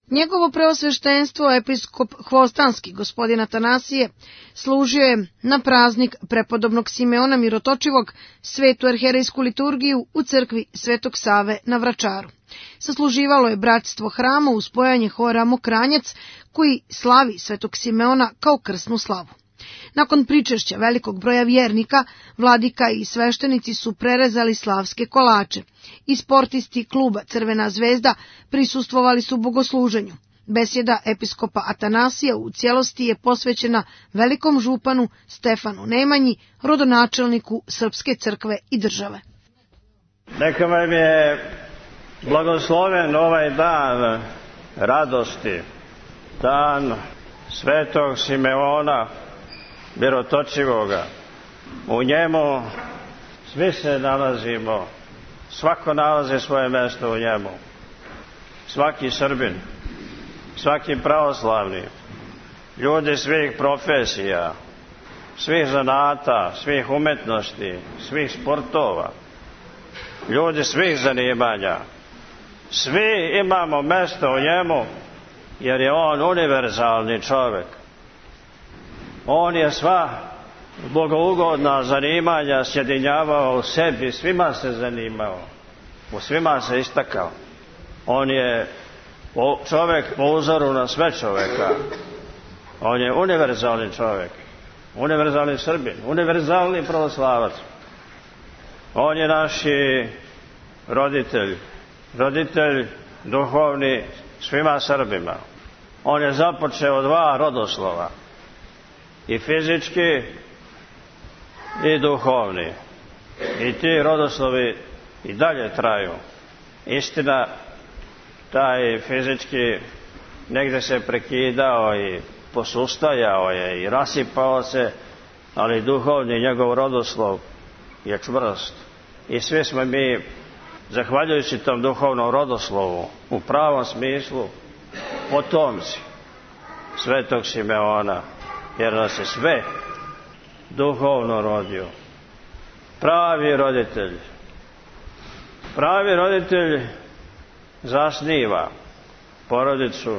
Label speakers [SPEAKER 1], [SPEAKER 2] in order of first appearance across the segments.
[SPEAKER 1] Njegovo preosveštenstvo, episkop Hvostanski, gospodin Atanasije, služio je na praznik prepodobnog Simeona Mirotočivog svetu arherejsku liturgiju u crkvi Svetog Save na Vračaru. Sasluživalo je bratstvo hrama uz spojanje hora Mokranjac, koji slavi Svetog Simeona kao krsnu slavu. Nakon pričešća velikog broja vjernika, vladika i sveštenici su prerezali slavske kolače i sportisti kluba Crvena zvezda prisustvovali su bogosluženju. Besjeda episkopa Atanasija u cijelosti je posvećena velikom županu Stefanu Nemanji, rodonačelniku Srpske crkve i države.
[SPEAKER 2] Neka vam je blagosloven ovaj dan radosti, dan Svetog Simeona Mirotočivoga. U njemu svi se nalazimo, svako nalazi svoje mjesto u njemu. Svaki Srbin, svaki pravoslavni, ljudi svih profesija, svih zanata, svih umetnosti, svih sportova, ljudi svih zanimanja. Svi imamo mjesto u njemu, jer je on univerzalni čovjek. On je sva bogougodna zanimanja sjedinjavao u sebi, svima se zanimao, u svima se istakao. On je čovjek po uzoru na sve čovjeka. On je univerzalni čovjek, univerzalni Srbin, univerzalni pravoslavac. On je naši roditelj, roditelj duhovni svima Srbima. On je započeo 2 rodoslova, i fizički i duhovni. I ti rodoslovi i dalje traju. Istina, taj fizički negdje se prekidao i posustajao je i rasipao se, ali duhovni njegov rodoslov je čvrst. I svi smo mi, zahvaljujući tom duhovnom rodoslovu, u pravom smislu potomci Svetog Simeona, jer nas je sve duhovno rodio. Pravi roditelj. Pravi roditelj zasniva porodicu,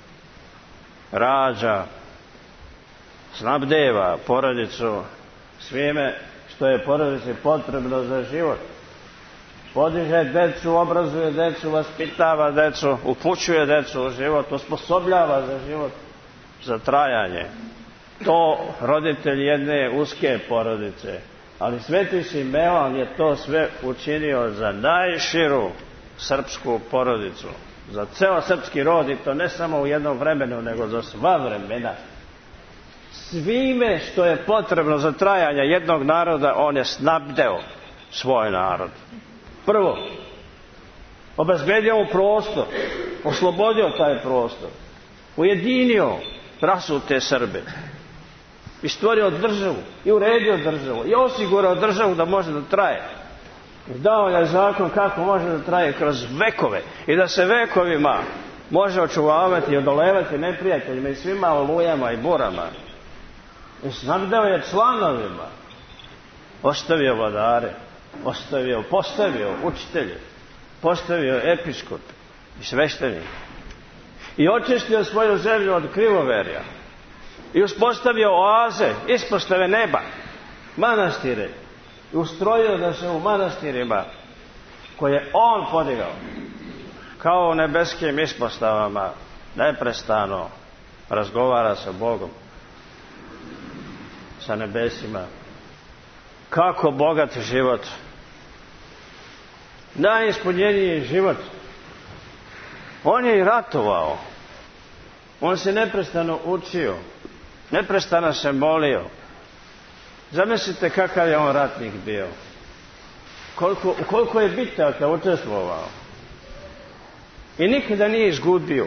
[SPEAKER 2] rađa, snabdeva porodicu svime što je porodici potrebno za život. Podiže decu, obrazuje decu, vaspitava decu, upućuje decu u život, osposobljava za život, za trajanje. To roditelj jedne uske porodice. Ali Sveti Simeon je to sve učinio za najširu srpsku porodicu. Za ceo srpski rod, i to ne samo u jednom vremenu, nego za sva vremena. Svime što je potrebno za trajanje jednog naroda, on je snabdeo svoj narod. Prvo, obezbedio mu prostor, oslobodio taj prostor, ujedinio rasute Srbe i stvorio državu i uredio državu i osigurao državu da može da traje. Dao je zakon kako može da traje kroz vekove i da se vekovima može očuvavati i odolevati neprijateljima i svima olujama i burama. I snabdeo je članovima, ostavio vladare, postavio učitelje, postavio episkope i sveštenike i očistio svoju zemlju od krivoverja i uspostavio oaze, ispostave neba, manastire i ustrojio da se u manastirima koje on podigao kao u nebeskim ispostavama neprestano razgovara sa Bogom, sa nebesima. Kako bogat život, najispunjeniji život. On je i ratovao, on se neprestano učio, neprestano se molio. Zamislite kakav je on ratnik bio, koliko je bitaka učestvovao i nikada nije izgubio.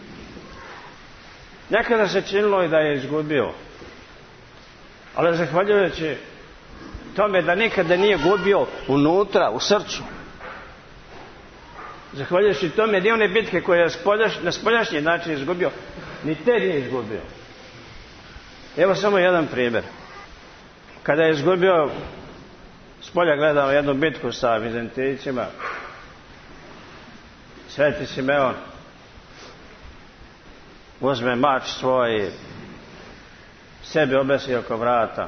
[SPEAKER 2] Nekada se činilo i da je izgubio, ali zahvaljujući tome da nikada nije gubio unutra, u srcu, zahvaljujući tome da one bitke koje je na spoljašnji način izgubio, ni te nije izgubio. Evo samo jedan primjer. Kada je izgubio, spolja gledao jednu bitku sa Vizantijcima, Sveti Simeon uzme mač svoj, sebi obesi oko vrata.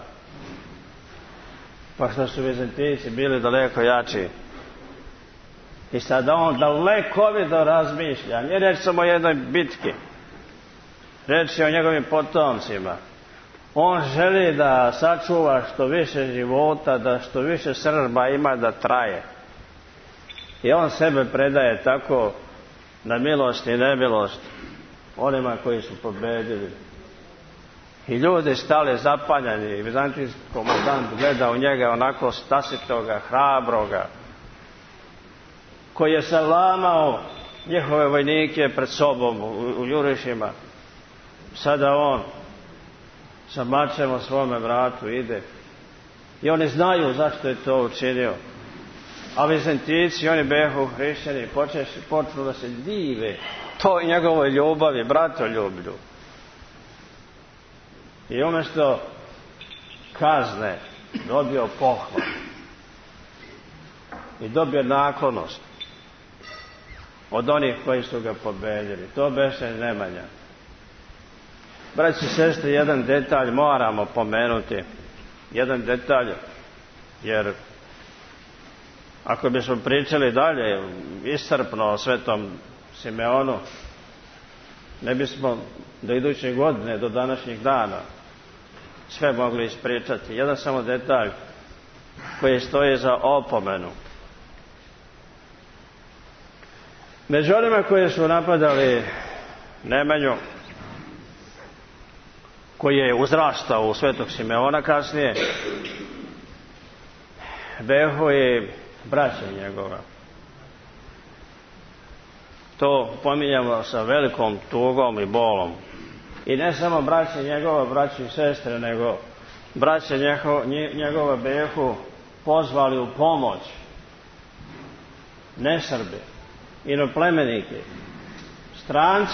[SPEAKER 2] Pa što su Vizantijci bili daleko jači. I sada on dalekovido razmišlja, nije reč samo o jednoj bitki, reč je o njegovim potomcima. On želi da sačuva što više života, da što više Srba ima da traje. I on sebe predaje tako na milost i nemilost onima koji su pobedili. I ljudi stali zapanjeni, i vizantijski komandant gleda u njega onako stasitoga, hrabroga, koji je salamao njihove vojnike pred sobom u jurišima. Sada on sa mačem o svome vratu ide. I oni znaju zašto je to učinio. A Vizantijci, oni behu hrišćani, počnu da se dive toj njegovoj ljubavi, bratoljublju. I umjesto kazne dobio pohvalu i dobio naklonost od onih koji su ga pobedili. To beše Nemanja. Braći i sestre, jedan detalj moramo pomenuti. Jedan detalj, jer ako bismo pričali dalje iscrpno o svetom Simeonu, ne bismo do iduće godine, do današnjih dana sve mogli ispričati. Jedan samo detalj koji stoji za opomenu. Među onima koji su napadali Nemanju, koji je uzrastao u svetog Simeona kasnije, behu i braća njegova. To pominjamo sa velikom tugom i bolom. I ne samo braće njegova, braće i sestre, nego braće njegova behu pozvali u pomoć nesrbe, inoplemenike, strance.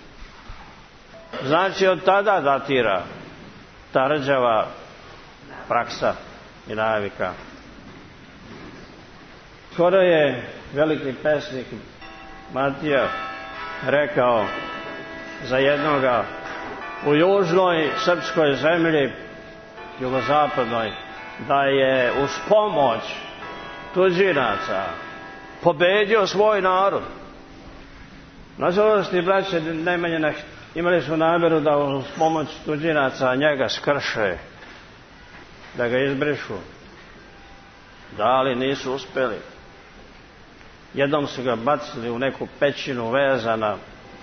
[SPEAKER 2] Znači od tada datira ta rđava praksa i navika. Skoro je veliki pesnik Matija rekao za jednoga u južnoj srpskoj zemlji, jugozapadnoj, da je uz pomoć tuđinaca pobedio svoj narod. Nažalost, i braće Nemanjina imali su namjeru da uz pomoć tuđinaca njega skrše, da ga izbrišu. Da, ali nisu uspjeli. Jednom su ga bacili u neku pećinu vezana,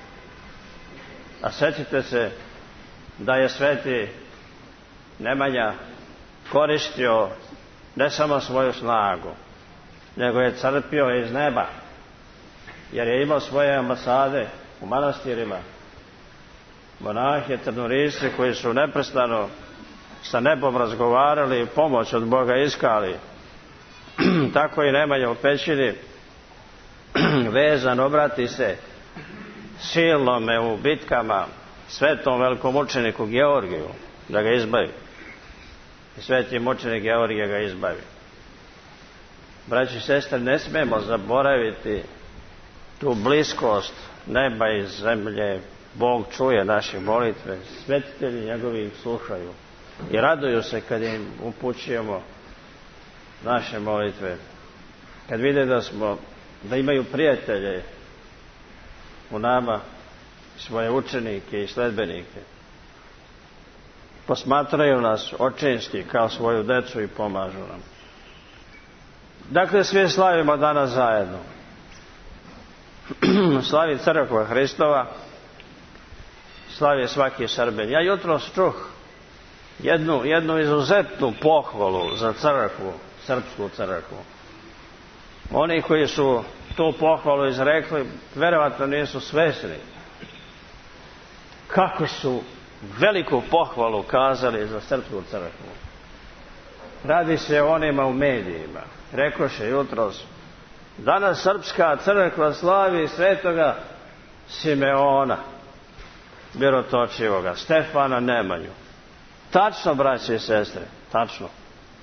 [SPEAKER 2] a sjetite se da je sveti Nemanja koristio ne samo svoju snagu, nego je crpio iz neba, jer je imao svoje ambasade u manastirima, monahe, trnorisci koji su neprestano sa nebom razgovarali i pomoć od Boga iskali. Tako i Nemanja u pećini vezan obrati se silnome u bitkama svetom velikom mučeniku Georgiju da ga izbavi. I sveti mučenik Georgije ga izbavi. Braći i sestre, ne smijemo zaboraviti tu bliskost neba i zemlje. Bog čuje naše molitve, svetitelji njegovi ih slušaju i raduju se kad im upućujemo naše molitve. Kad vide da imaju prijatelje u nama, svoje učenike i sledbenike. Posmatraju nas očinski kao svoju decu i pomažu nam. Dakle, svi slavimo danas zajedno. Slavi crkva Hristova, slavi svaki Srbin. Ja jutros čuh jednu izuzetnu pohvalu za crkvu, srpsku crkvu. Oni koji su tu pohvalu izrekli, verovatno nisu svesni kako su veliku pohvalu kazali za srpsku crkvu. Radi se o onima u medijima. Rekoše jutros, danas srpska crkva slavi svetoga Simeona Mirotočivoga, Stefana Nemanju. Tačno, braće i sestre, tačno.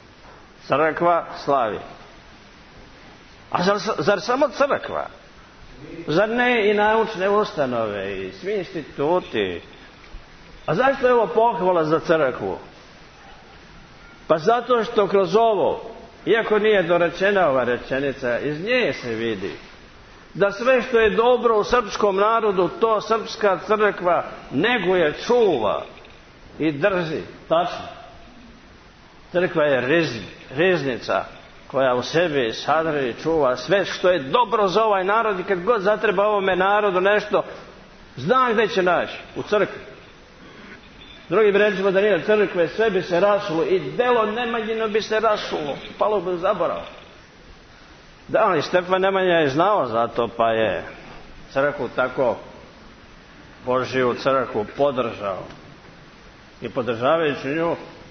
[SPEAKER 2] Crkva slavi. A zar samo crkva? Zar ne i naučne ustanove i svi instituti? A zašto je ovo pohvala za crkvu? Pa zato što kroz ovo, iako nije dorečena ova rečenica, iz nje se vidi da sve što je dobro u srpskom narodu, to srpska crkva neguje, čuva i drži. Tačno. Crkva je riznica koja u sebi sadrži, čuva sve što je dobro za ovaj narod i kad god zatreba ovome narodu nešto, zna gdje će naći, u crkvi. Drugim rečima, da nije crkve, sve bi se rasulo i delo Nemanjino bi se rasulo, palo bi u zaborav. Da, ali Stefan Nemanja je znao za to, pa je crkvu tako, Božju crkvu podržao. I podržavajući nju,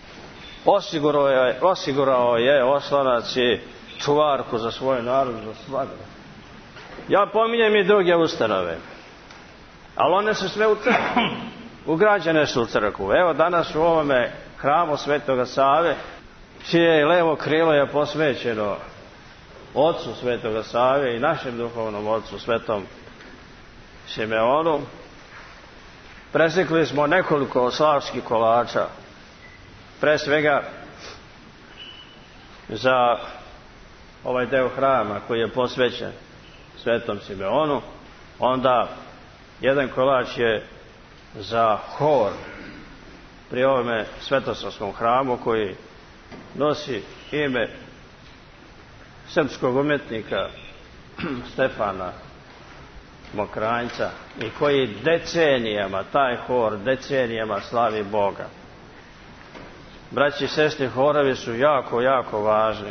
[SPEAKER 2] osigurao je oslonac i čuvarku za svoj narod, za svakog. Ja pominjem i druge ustanove, ali one su sve u crkvu. Ugrađene su u crkvu. Evo danas u ovome hramu Svetoga Save, čije levo krilo je posvećeno ocu Svetoga Save i našem duhovnom ocu Svetom Simeonu, presekli smo nekoliko slavskih kolača, pre svega za ovaj deo hrama koji je posvećen Svetom Simeonu, onda jedan kolač je za hor pri ovome Svetosavskom hramu koji nosi ime srpskog umjetnika Stefana Mokranjca i koji decenijama, taj hor decenijama slavi Boga. Braći i sestri, horovi su jako, jako važni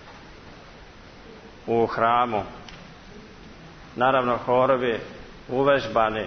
[SPEAKER 2] u hramu. Naravno, horovi uvežbani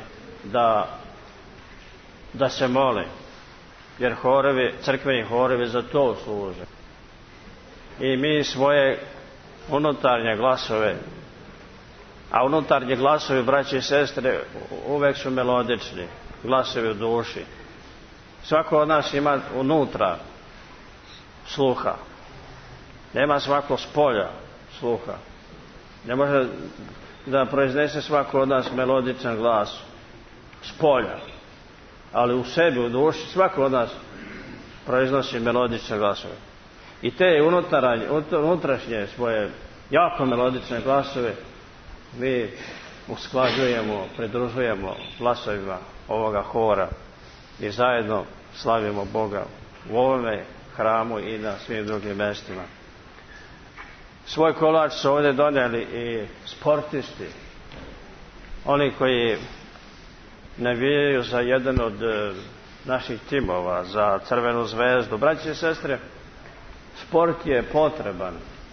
[SPEAKER 2] da se mole, jer crkveni horovi za to služe. I mi svoje unutarnje glasove, a unutarnje glasovi, braći i sestre, uvek su melodični, glasovi u duši. Svako od nas ima unutra sluha. Nema svako s polja sluha. Ne može da proiznese svako od nas melodičan glas s polja. Ali u sebi, u duši, svako od nas proiznosi melodične glasove. I te unutrašnje svoje jako melodične glasove mi usklađujemo, pridružujemo glasovima ovoga hora i zajedno slavimo Boga u ovome hramu i na svim drugim mjestima. Svoj kolač su ovdje donijeli i sportisti, oni koji navijaju za jedan od naših timova, za Crvenu zvezdu. Braći i sestre, sport je potreban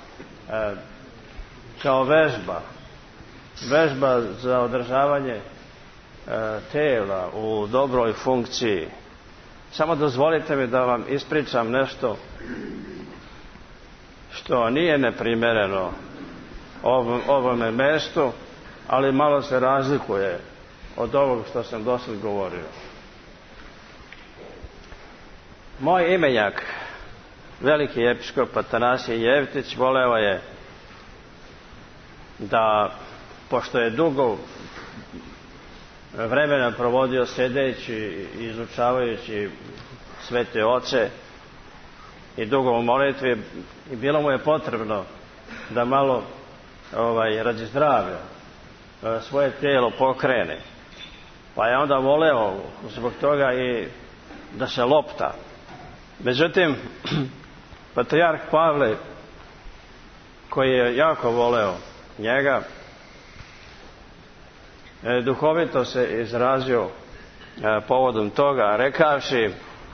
[SPEAKER 2] kao vežba za održavanje tela u dobroj funkciji. Samo dozvolite mi da vam ispričam nešto što nije neprimjereno ovome mjestu, ali malo se razlikuje od ovog što sam dosad govorio. Moj imenjak, veliki episkop Atanasije Jevtić, voleo je da, pošto je dugo vremena provodio sedeći i izučavajući svete oce i dugo u molitvi, i bilo mu je potrebno da malo radi zdravlja svoje tijelo pokrene. Pa je onda voleo zbog toga i da se lopta. Međutim, patrijarh Pavle, koji je jako voleo njega, duhovito se izrazio povodom toga, rekavši: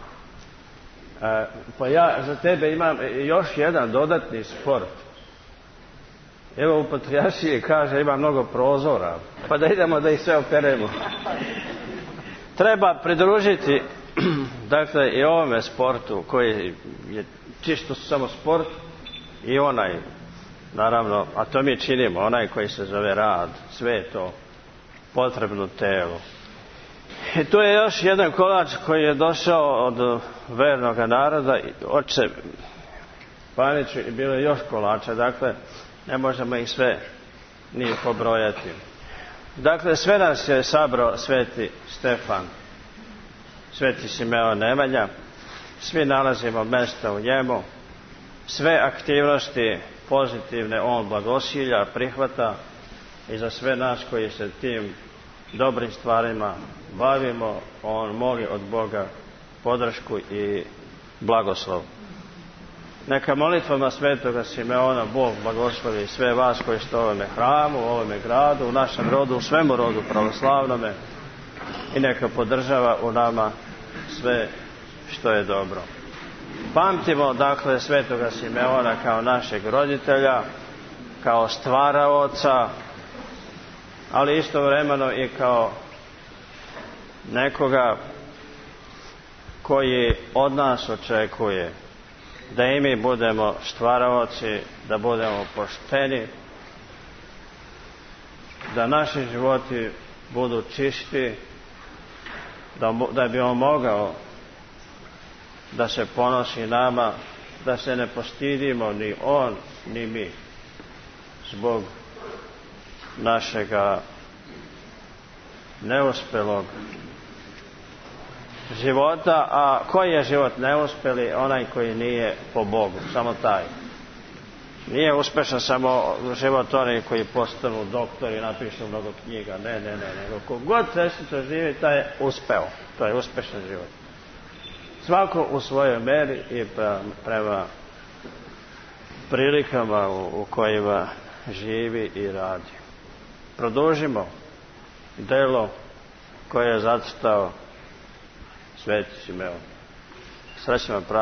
[SPEAKER 2] pa ja za tebe imam još jedan dodatni sport. Evo u patrijaršiji kaže ima mnogo prozora, pa da idemo da ih sve operemo. Treba pridružiti dakle i ovome sportu koji je čisto samo sport i onaj, naravno, a to mi činimo, onaj koji se zove rad, sve je to potrebno telo. I tu je još jedan kolač koji je došao od vernog naroda, oče Paniću, i bilo je još kolača, dakle ne možemo ih sve ni pobrojati. Dakle, sve nas je sabrao sveti Stefan, sveti Simeon Nemanja, svi nalazimo mjesta u njemu, sve aktivnosti pozitivne on blagosilja, prihvata i za sve nas koji se tim dobrim stvarima bavimo, on moli od Boga podršku i blagoslov. Neka molitvama svetoga Simeona Bog blagoslovi sve vas koji ste u ovome hramu, u ovome gradu, u našem rodu, u svemu rodu pravoslavnome i neka podržava u nama sve što je dobro. Pamtimo dakle svetoga Simeona kao našeg roditelja, kao stvaraoca, ali istovremeno i kao nekoga koji od nas očekuje da i mi budemo stvaraoci, da budemo pošteni, da naši životi budu čisti, da bi on mogao da se ponosi nama, da se ne postidimo ni on ni mi zbog našega neuspelog života. A koji je život neuspeli? Onaj koji nije po Bogu, samo taj. Nije uspešan samo život onih koji postanu doktori i napišu mnogo knjiga, ne, nego kogod čestito živi, taj je uspeo, to je uspešan život. Svako u svojoj meri i prema prilikama u kojima živi i radi. Produžimo delo koje je zacrtao sveti Simeon. Srećan vam praznik.